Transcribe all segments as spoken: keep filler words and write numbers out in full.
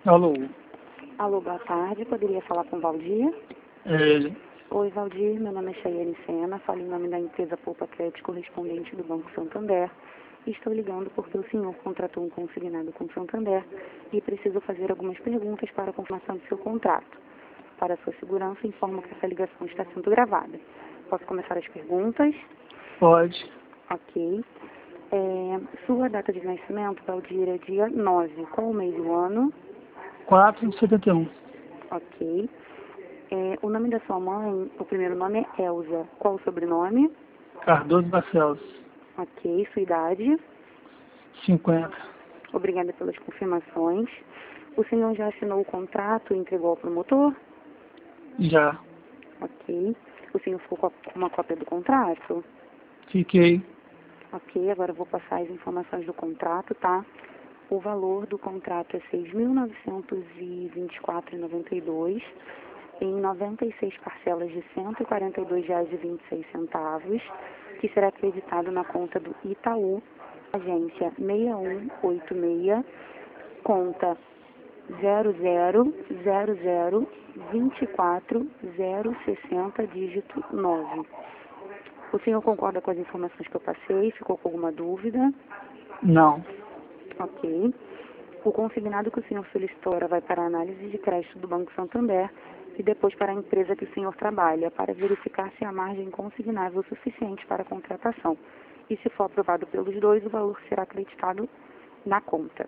Alô? Alô, boa tarde. Poderia falar com o Valdir? É, Oi, Valdir. Meu nome é Chayane Sena. Falo em nome da empresa Poupa Crédito, correspondente do Banco Santander. Estou ligando porque o senhor contratou um consignado com o Santander e preciso fazer algumas perguntas para a confirmação do seu contrato. Para sua segurança, informo que essa ligação está sendo gravada. Posso começar as perguntas? pode. Ok. É, sua data de nascimento, Valdir, é dia nove. Qual o mês e o ano? quatro de setenta e um. Ok. É, o nome da sua mãe, o primeiro nome é Elza. Qual o sobrenome? Cardoso Barcelos. Ok. Sua idade? cinquenta. Obrigada pelas confirmações. O senhor já assinou o contrato e entregou ao promotor? Já. Ok. O senhor ficou com a- com uma cópia do contrato? Fiquei. Ok. Agora eu vou passar as informações do contrato, tá? O valor do contrato é seis mil novecentos e vinte e quatro reais e noventa e dois centavos em noventa e seis parcelas de cento e quarenta e dois reais e vinte e seis centavos, que será acreditado na conta do Itaú, agência seis um oito seis, conta zero zero zero zero vinte e quatro zero sessenta, dígito nove. O senhor concorda com as informações que eu passei? Ficou com alguma dúvida? Não. Ok. O consignado que o senhor solicitou agora vai para a análise de crédito do Banco Santander e depois para a empresa que o senhor trabalha, para verificar se a margem consignável é suficiente para a contratação. E se for aprovado pelos dois, o valor será acreditado na conta.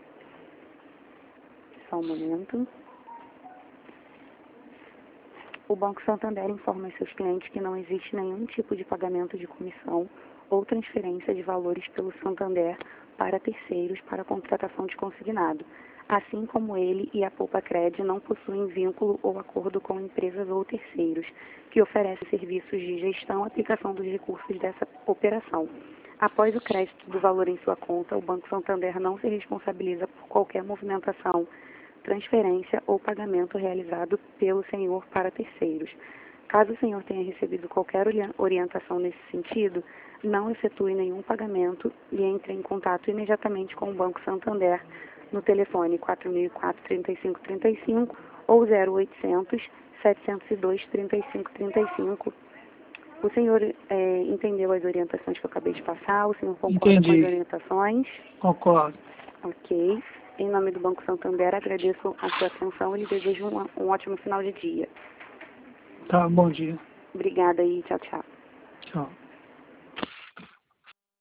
Só um momento. O Banco Santander informa aos seus clientes que não existe nenhum tipo de pagamento de comissão ou transferência de valores pelo Santander para terceiros para a contratação de consignado, assim como ele e a Poupa Crédito não possuem vínculo ou acordo com empresas ou terceiros que oferecem serviços de gestão e aplicação dos recursos dessa operação. Após o crédito do valor em sua conta, o Banco Santander não se responsabiliza por qualquer movimentação, transferência ou pagamento realizado pelo senhor para terceiros. Caso o senhor tenha recebido qualquer orientação nesse sentido, não efetue nenhum pagamento e entre em contato imediatamente com o Banco Santander no telefone quatro mil e quatro, trinta e cinco trinta e cinco ou zero oitocentos, setecentos e dois, trinta e cinco trinta e cinco. O senhor é, entendeu as orientações que eu acabei de passar? O senhor concorda Entendi. com as orientações? Concordo. Ok. Em nome do Banco Santander, agradeço a sua atenção e lhe desejo um, um ótimo final de dia. Tá, bom dia. Obrigada e tchau, tchau. Tchau.